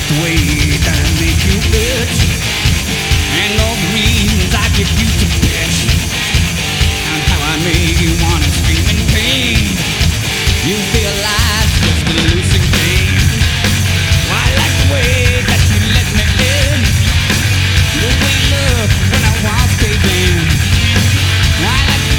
way that make you itch. And all the reasons I get used to